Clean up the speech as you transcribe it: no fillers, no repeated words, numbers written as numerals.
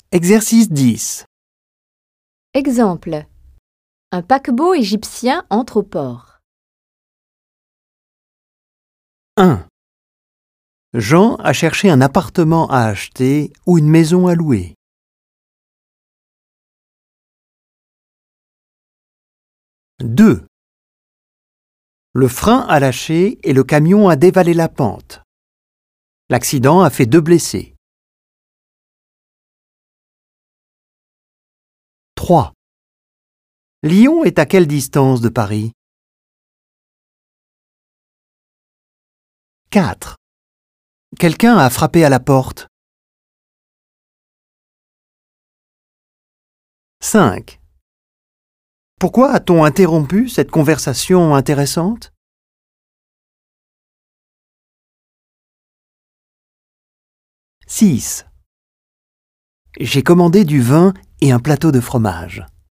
Exercice 10. Exemple. Un paquebot égyptien entre au port. 1. Jean a cherché un appartement à acheter ou une maison à louer. 2. Le frein a lâché et le camion a dévalé la pente. L'accident a fait 2 blessés. 3. Lyon est à quelle distance de Paris? 4. Quelqu'un a frappé à la porte. 5. Pourquoi a-t-on interrompu cette conversation intéressante? 6. J'ai commandé du vin et un plateau de fromage.